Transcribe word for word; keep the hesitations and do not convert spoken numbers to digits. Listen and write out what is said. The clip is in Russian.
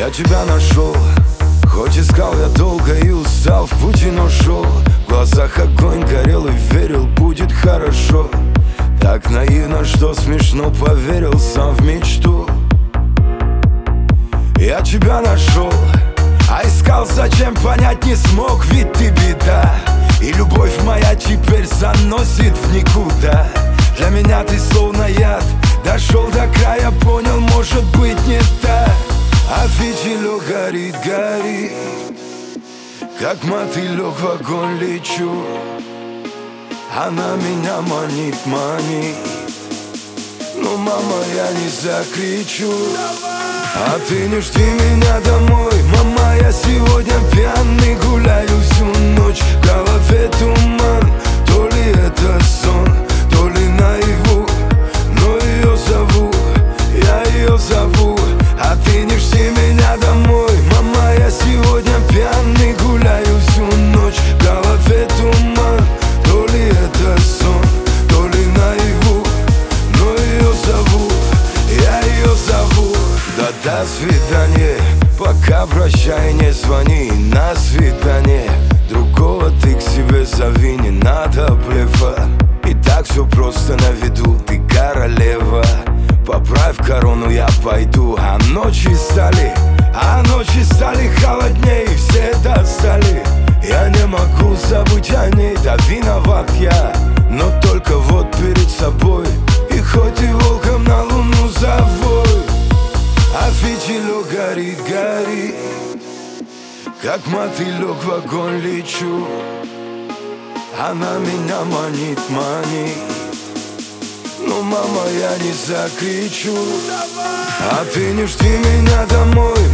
Я тебя нашел, хоть искал я долго и устал, в пути, но шел. В глазах огонь горел и верил, будет хорошо. Так наивно, что смешно, поверил сам в мечту. Я тебя нашел, а искал зачем, понять не смог, ведь ты беда. И любовь моя теперь заносит в никуда. Для меня ты словно яд, дошел до края, понял, может быть не так. А фитилек горит, горит, как мотылек в огонь лечу. Она меня манит, манит, но, мама, я не закричу. А ты не жди меня домой, мама, я сегодня пьяный, гуляю всю ночь, в голове туман. То ли это сон, то ли наяву, но ее зову, я ее зову. А ты не жди меня домой, мама, я сегодня пьяный, гуляю всю ночь, в голове туман. То ли это сон, то ли наяву, но ее зову, я ее зову. Да до свидания, пока прощай, не звони. На свидание другого ты к себе зови, не надо блефа. И так все просто на виду, ты королева. Поправь корону, я пойду. А ночи стали, а ночи стали холодней, все достали. Я не могу забыть о ней, да виноват я, но только вот перед собой. И хоть и волком на луну завой, а фитилек горит, горит, как мотылек в огонь лечу. Она меня манит, манит, но, мама, я не закричу. А ты не жди меня домой,